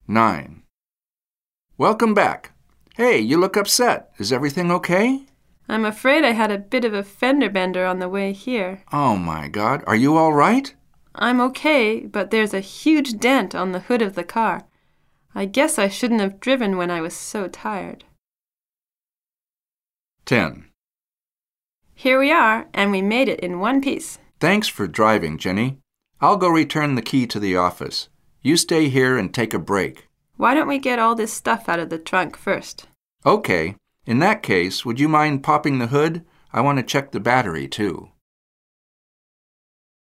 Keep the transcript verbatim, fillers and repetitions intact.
nine. Welcome back. Hey, you look upset. Is everything okay? I'm afraid I had a bit of a fender bender on the way here. Oh, my God. Are you all right? I'm okay, but there's a huge dent on the hood of the car. I guess I shouldn't have driven when I was so tired. ten. Here we are, and we made it in one piece. Thanks for driving, Jenny. I'll go return the key to the office. You stay here and take a break. Why don't we get all this stuff out of the trunk first? Okay. In that case, would you mind popping the hood? I want to check the battery, too.